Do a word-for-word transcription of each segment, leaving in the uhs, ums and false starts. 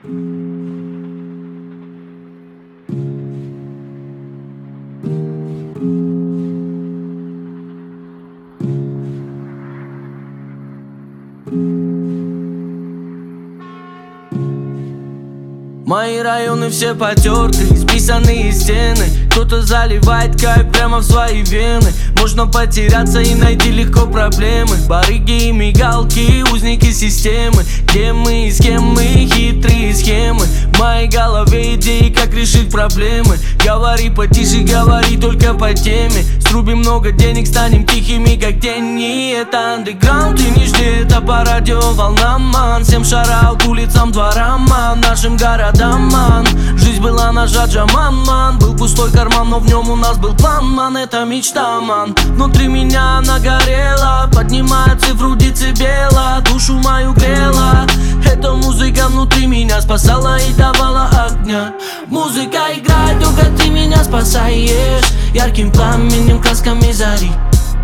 Мои районы все потерты, исписанные стены. Кто-то заливает кайф прямо в свои вены. Можно потеряться и найти легко проблемы. Барыги и мигалки, узники системы. Где мы и с кем мы, хитрые схемы. В моей голове идеи, как решить проблемы. Говори потише, говори только по теме. Срубим много денег, станем тихими, как тени. Это андеграунд, и не жди, это по радио волнам, ман. Всем шараут улицам, дворам, ман. Нашим городам, ман. Жизнь была ножа Джаман, ман. Был пустой карман, но в нем у нас был план, ман. Это мечта, ман. Внутри меня она горела, поднимая цифру децибела, душу мою грела. Эта музыка внутри меня спасала и давала огня. Музыка играет, только ты меня спасаешь. Ярким пламенем, красками зари.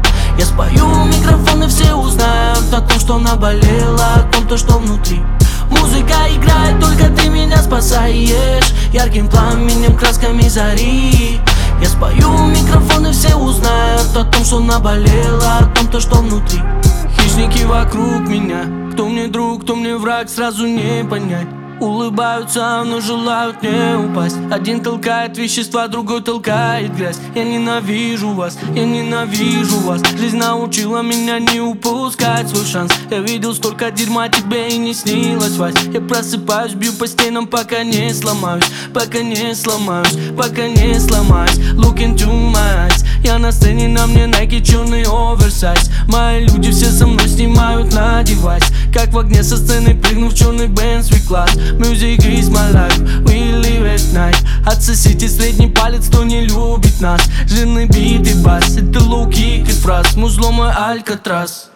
Я спою в микрофон и все узнают о том, что наболело, о том, то, что внутри. Музыка играет, только ты меня спасаешь. Ярким пламенем, красками зари. Я спою в микрофон и все узнают о том, что наболело, о том, то, что внутри. Хищники вокруг меня, кто мне друг, кто мне враг, сразу не понять. Улыбаются, но желают не упасть. Один толкает вещества, другой толкает грязь. Я ненавижу вас, я ненавижу вас. Жизнь научила меня не упускать свой шанс. Я видел столько дерьма, тебе и не снилось, Вась. Я просыпаюсь, бью по стенам, пока не сломаюсь. Пока не сломаюсь, пока не сломаюсь. Look into my eyes. Я на сцене, на мне Nike, черный оверсайз. Мои люди все со мной снимают на девайс. Как в огне со сцены, прыгнув в черный Benz V-класс. Music is my life, we live at night. Отсосите средний палец, кто не любит нас. Жирный бит и бас, это лоу-кик и фраз. Музло мой Алькатрас.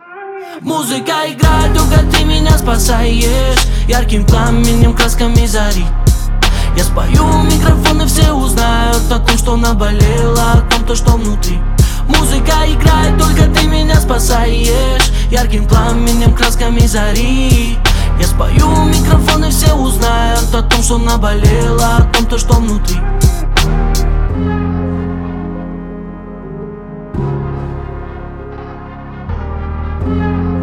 Музыка играет, только ты меня спасаешь. Ярким пламенем, красками зари. Я спою в микрофон и все узнают о том, что наболело, о том, то, что внутри. Музыка играет, только ты меня спасаешь. Ярким пламенем, красками зари. Я спою в микрофон и все узнают о том, что наболело, о том, то, что внутри. Thank you.